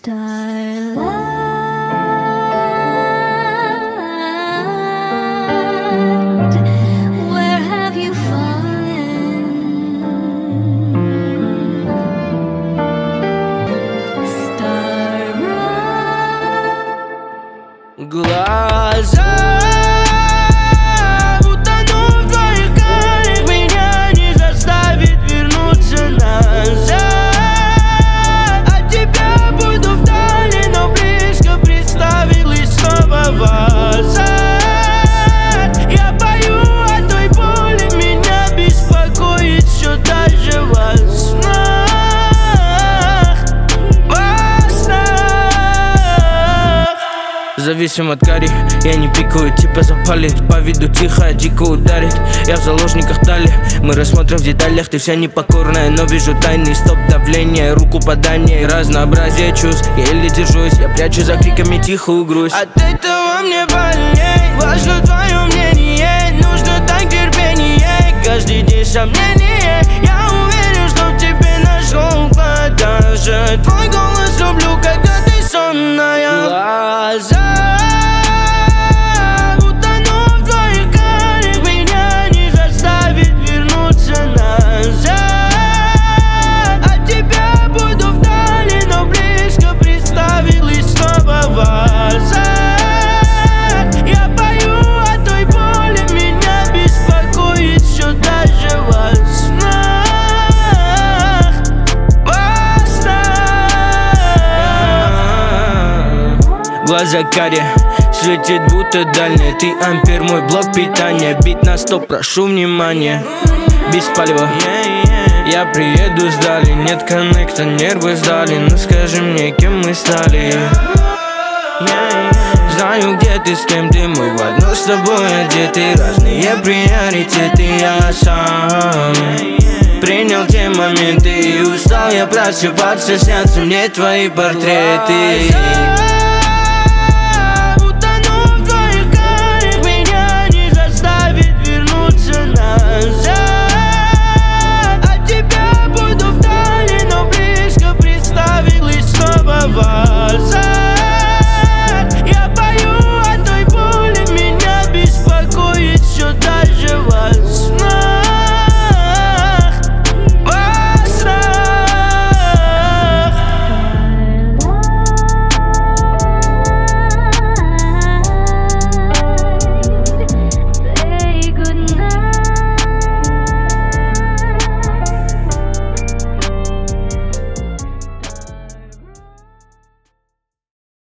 Starlight, where have you fallen? Starbright. Глаза утонут в твоих карих, меня не заставит вернуться назад. От тебя буду вдали, но близко представил и снова возад. Я пою о той боли, меня беспокоит все даже во снах. Во снах. Зависим от кари, я не пикаю, типа запалит. По виду тихо, дико ударит. Я в заложниках дали, мы рассмотрим в деталях. Ты вся непокорная, но вижу тайный стоп давление. Руку подай мне, разнообразие чувств. Я еле держусь, я прячу за криками тихую грусть. От этого мне больней, важно твое мнение. Нужно так терпение, каждый день сомнение. Я уверен, что в тебе нашел уклад. Даже твой голос люблю, когда ты сонная. Глаза утонут в твоих карих, меня не заставит вернуться назад. От тебя буду вдали, но близко представил и снова возад. Я пою о той боли, меня беспокоит все даже во снах. Во снах. Глаза карие, светит будто дальняя. Ты ампер, мой блок питания. Бит на стоп, прошу внимания. Без палева, я приеду сдали. Нет коннекта, нервы сдали. Ну скажи мне, кем мы стали? Знаю, где ты, с кем ты, мы в одно с тобой одеты. Разные приоритеты, я сам принял те моменты и устал я просыпаться, снятся мне твои портреты. Утону в твоих карих, меня не заставит вернуться назад. От тебя буду вдали, но близко представил и снова